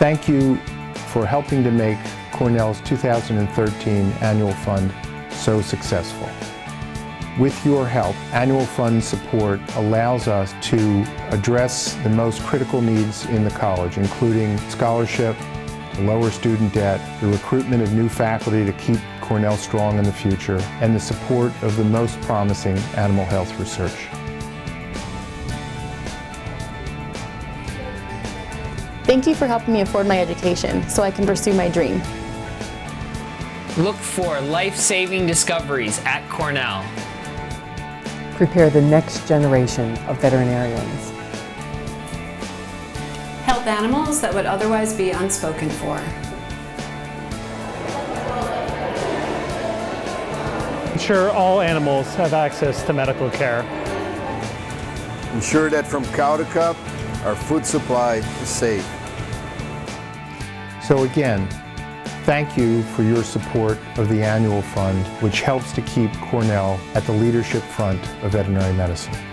Thank you for helping to make Cornell's 2013 Annual Fund so successful. With your help, Annual Fund support allows us to address the most critical needs in the college, including scholarship, to lower student debt, the recruitment of new faculty to keep Cornell strong in the future, and the support of the most promising animal health research. Thank you for helping me afford my education so I can pursue my dream. Look for life-saving discoveries at Cornell. Prepare the next generation of veterinarians. Help animals that would otherwise be unspoken for. Ensure all animals have access to medical care. Ensure that from cow to cup, our food supply is safe. So again, thank you for your support of the Annual Fund, which helps to keep Cornell at the leadership front of veterinary medicine.